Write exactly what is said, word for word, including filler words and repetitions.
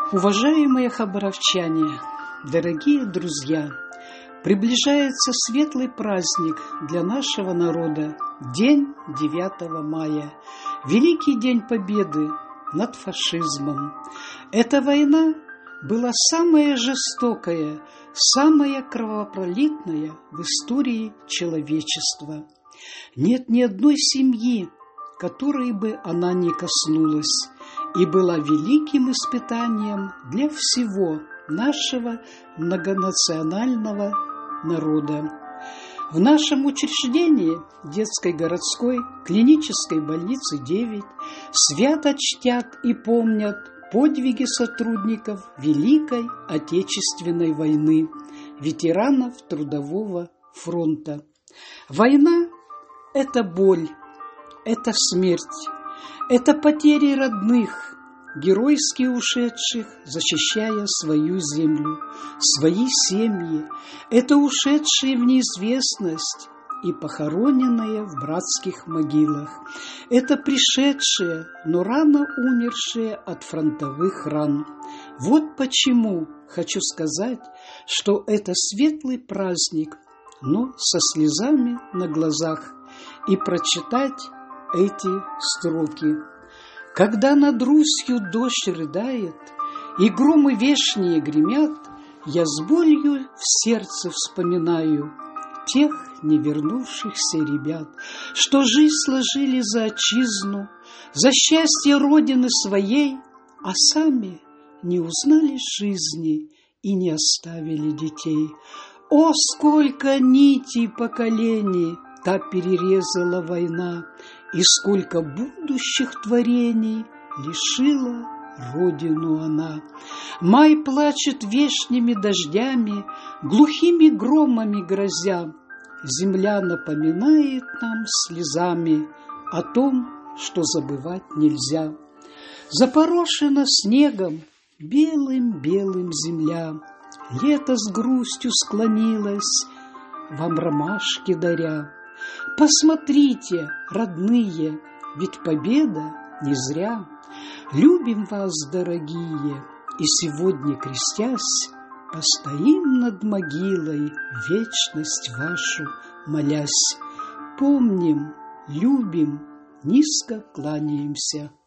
Уважаемые хабаровчане, дорогие друзья, приближается светлый праздник для нашего народа, день девятого мая, великий день победы над фашизмом. Эта война была самая жестокая, самая кровопролитная в истории человечества. Нет ни одной семьи, которой бы она не коснулась, и была великим испытанием для всего нашего многонационального народа. В нашем учреждении детской городской клинической больницы девять свято чтят и помнят подвиги сотрудников Великой Отечественной войны, ветеранов Трудового фронта. Война – это боль, это смерть, это потери родных, геройски ушедших, защищая свою землю, свои семьи. Это ушедшие в неизвестность и похороненные в братских могилах. Это пришедшие, но рано умершие от фронтовых ран. Вот почему хочу сказать, что это светлый праздник, но со слезами на глазах, и прочитать эти строки. Когда над Русью дождь рыдает, и громы вешние гремят, я с болью в сердце вспоминаю тех не вернувшихся ребят, что жизнь сложили за отчизну, за счастье Родины своей, а сами не узнали жизни и не оставили детей. О, сколько нитей поколений та перерезала война, и сколько будущих творений лишила Родину она. Май плачет вешними дождями, глухими громами грозя. Земля напоминает нам слезами о том, что забывать нельзя. Запорошена снегом белым-белым земля. Лето с грустью склонилось, вам ромашки даря. Посмотрите, родные, ведь победа не зря. Любим вас, дорогие, и сегодня, крестясь, постоим над могилой, вечность вашу молясь. Помним, любим, низко кланяемся.